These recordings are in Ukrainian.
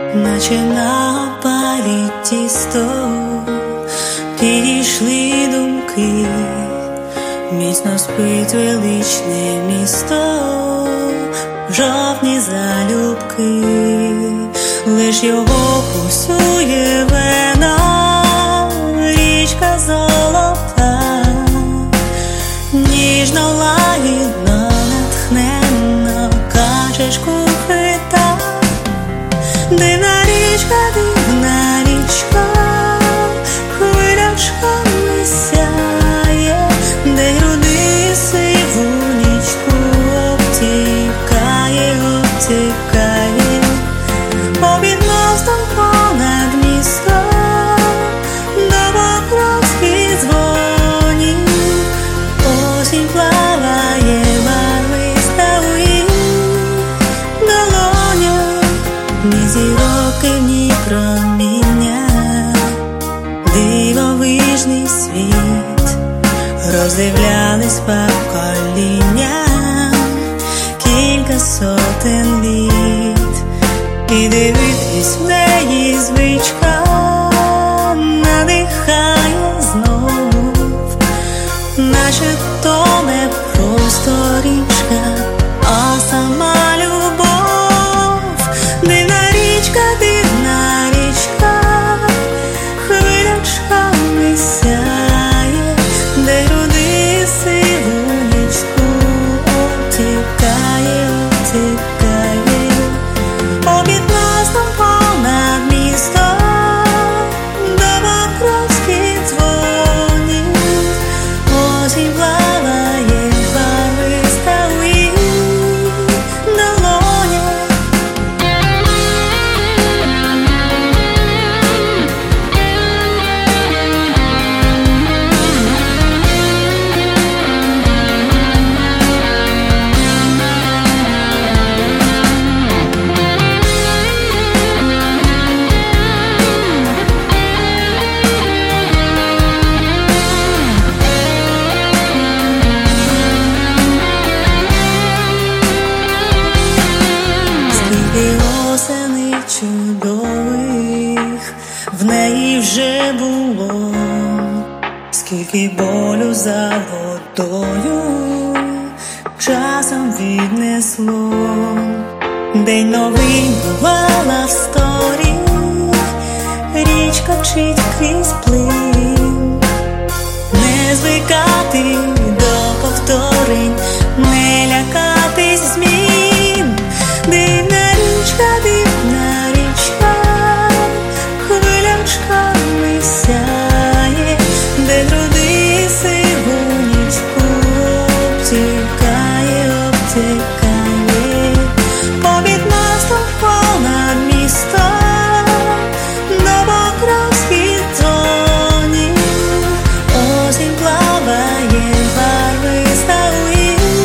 наче на опалі тісто, підійшли думки, міцно спить величне місто, в жовтні залюбки, лиш його пульсує вена, річка золота, ніжно лагідно, натхненно качечку хита. Дивна річка, хвилячками сяє, де груди сиву нічку обтікає, попід мостом понад містом, до покровських дзвонів, осінь плаває барвиста у її долонях, ні зіроки, ні проміння, дивовижний світ роздивлялись покоління, кілька сотень літ, і дивитись в неї звичка надихає знов, наче то не просто річка, а сама любов. Дивна річка, хвилячками сяє, де груди сиву нічку обтікає, попід мостом понад містом, до покровських дзвонів, осінь плаває барвиста у її долонях. Скільки осени чудових в неї вже було, скільки болю за водою часом віднесло. День новий бувала в сторі, річка вчить крізь плин, не звикати до повторень, не лякатись змін. Дивна річка, хвилячками сяє, де груди сиву нічку обтікає, попід мостом понад містом, до покровських дзвонів, осінь плаває барвиста у її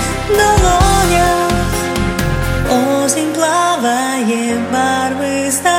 долонях, осінь плаває барвиста